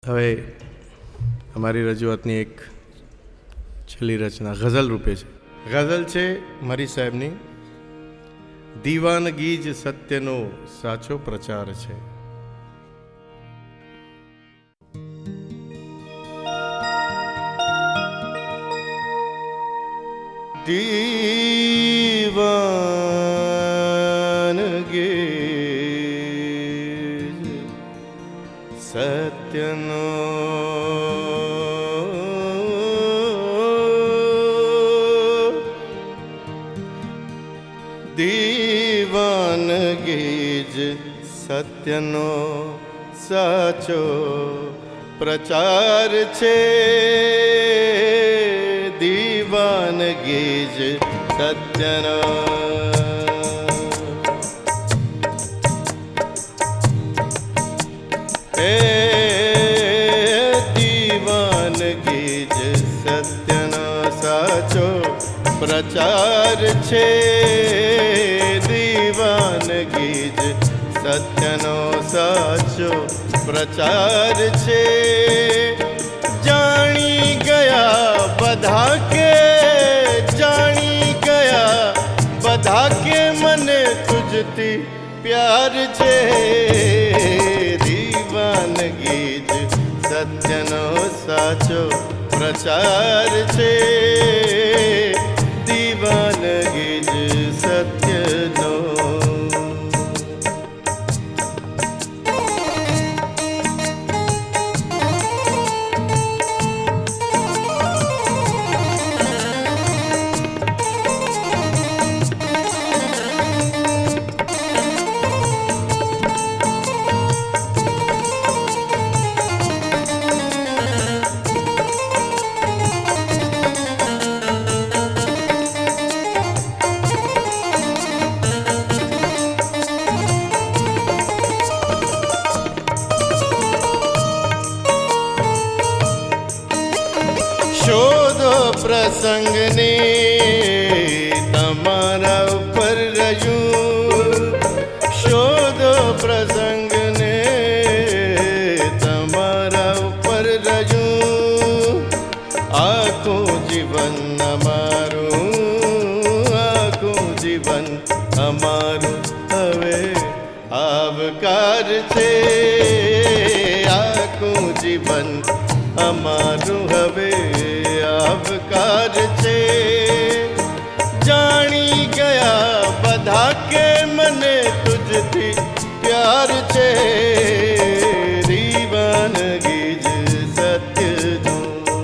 હવે અમારી રજૂઆતની એક છેલ્લી રચના ગઝલ રૂપે છે. ગઝલ છે મરી સાહેબની. દીવાનગી જ સત્યનો સાચો પ્રચાર છે. દીવાનગી સત્યનો દીવાનગી જ સત્યનો સાચો પ્રચાર છે. દીવાનગી જ સત્યનો દીવાનગી જ સત્યનો સાચો પ્રચાર છે. દીવાનગી જ સત્યનો સાચો પ્રચાર છે. જાણી ગયા બધા કે જાણી ગયા બધા કે મને તુજથી પ્યાર છે. દીવાનગી જ સત્યનો સાચો પ્રચાર છે. દીવાનગી જ સત્યનો શોધો પ્રસંગને તમારા ઉપર રજૂ. શોધો પ્રસંગને તમારા ઉપર રજૂ. આખું જીવન અમારું આખું જીવન અમારું હવે આવકાર છે. આખું જીવન અમારું હવે આવકાર છે. જાણી ગયા બધા કે મને તુજથી પ્યાર છે. દીવાનગી જ સત્યનો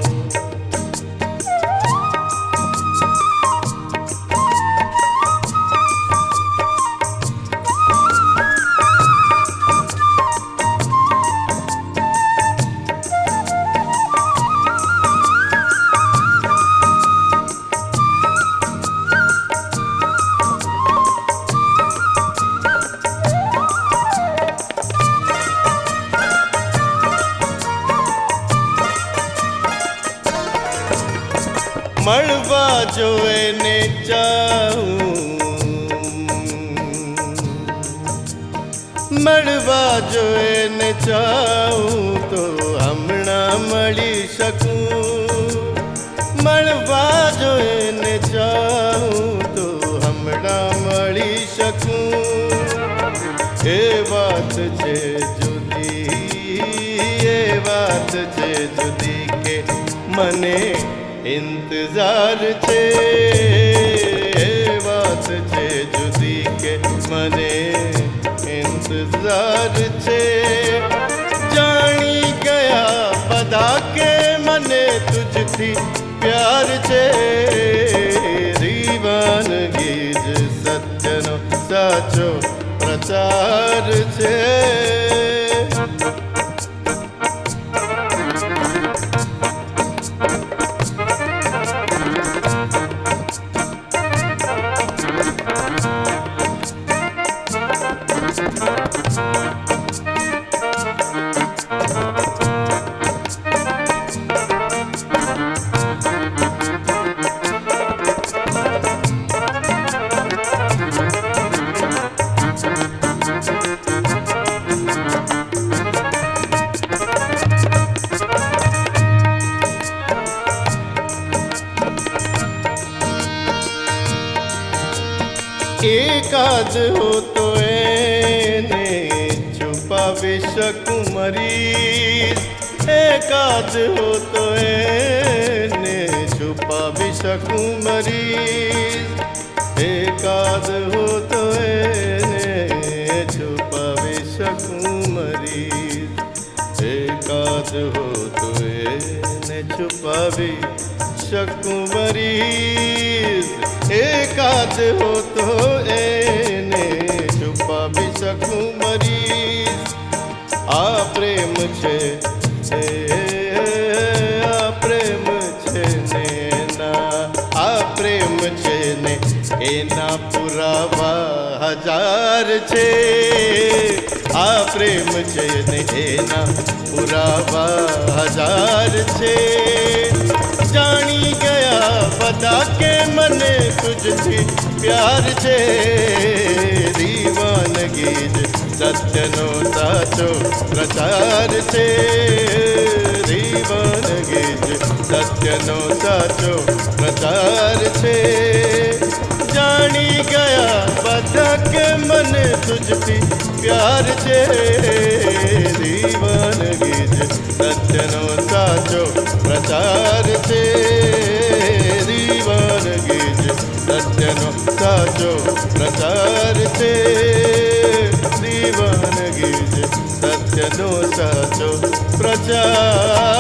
મળવા જો એને ચાહું મળવા જો એને ચાહું તો હમણાં મળી શકું. મળવા જો એને ચાહું તો હમણાં મળી શકું. એ વાત છે જુદી એ વાત છે જુદી કે મને इंतजार છે. એ વાત છે જુદી કે મને इंतजार છે. જાણી ગયા બધા કે મને તુજથી પ્યાર છે. દીવાનગી જ સત્યનો સાચો પ્રચાર છે. એકાદ હો તો એને છુપાવી શકું મરીઝ, એકાદ હો તો એને છુપાવી શકું મરીઝ, એકાદ હો તો એને છુપાવી શકું મરીઝ, એકાદ હો તો એને છુપાવી શકું મરીઝ, એકાદ હો તો એને છુપાવી શકું મરીઝ. આ પ્રેમ છે, આ પ્રેમ છે ને એના, આ પ્રેમ છે ને એના પુરાવા હજાર છે, આ પ્રેમ છે ને એના પુરાવા હજાર છે. જાણી ગયા બધા કે મને તુજથી પ્યાર છે, દીવાનગી જ સત્યનો સાચો પ્રચાર છે, દીવાનગી જ સત્યનો સાચો પ્રચાર છે. જાણી ગયા બધા કે મને તુજથી પ્યાર છે, દીવાનગી જ સત્યનો સાચો પ્રચાર છે, દીવાનગી જ સત્યનો સાચો પ્રચાર છે, દીવાનગી જ સત્યનો સાચો પ્રચાર